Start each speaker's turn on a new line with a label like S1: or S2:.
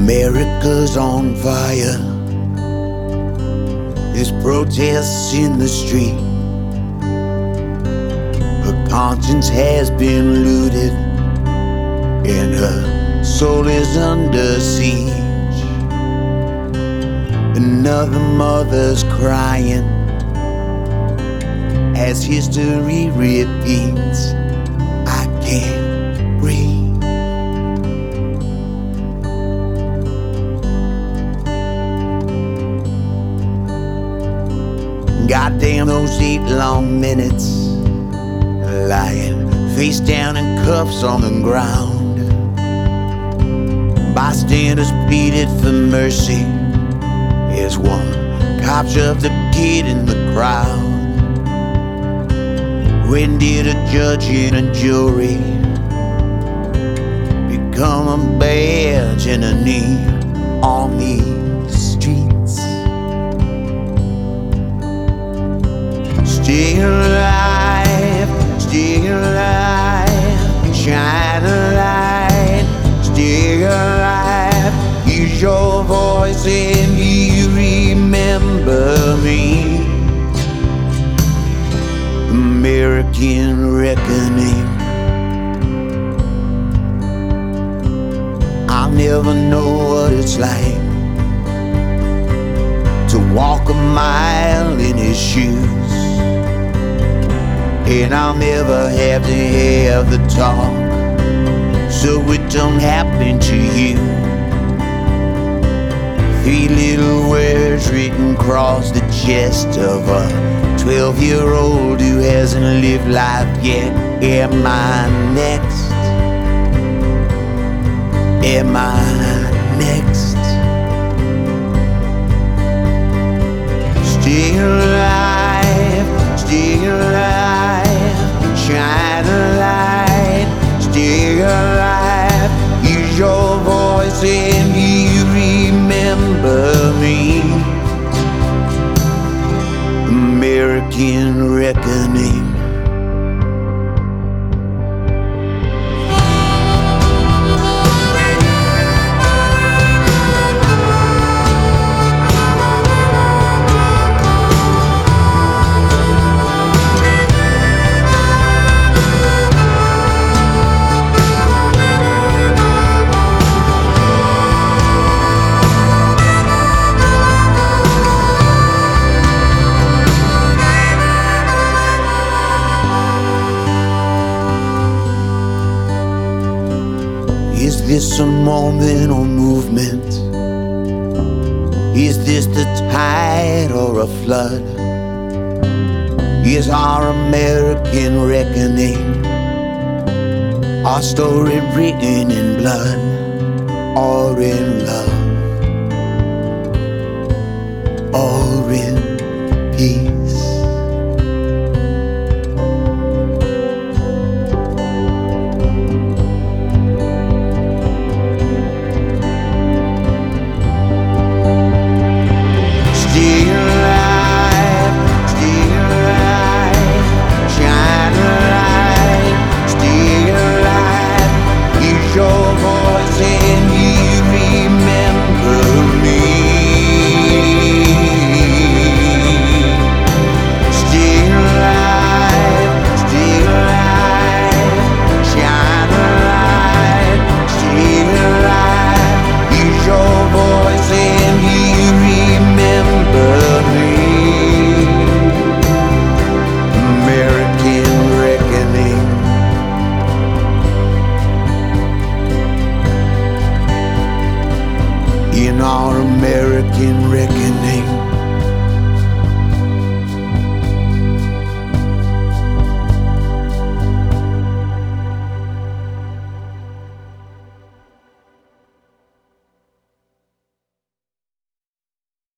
S1: America's on fire. There's protests in the street. Her conscience has been looted, and her soul is under siege. Another mother's crying as history repeats. I can't breathe. Goddamn those 8 long minutes, lying face down in cuffs on the ground. Bystanders pleaded for mercy as one cop shoved the kid in the crowd. When did a judge and a jury become a badge and a knee on these streets? Stay alive, shine a light, stay alive. Use your voice and you remember me. American reckoning. I'll never know what it's like to walk a mile in his shoes, and I'll never have to have the talk so it don't happen to you. 3 little words written across the chest of a 12-year-old who hasn't lived life yet. Am I next? Am I next? Stay alive, shine a light, stay alive. Use your voice and you remember me. American reckoning. Is this a moment or movement? Is this the tide or a flood? Is our American reckoning our story written in blood or in love or in peace? In our American reckoning.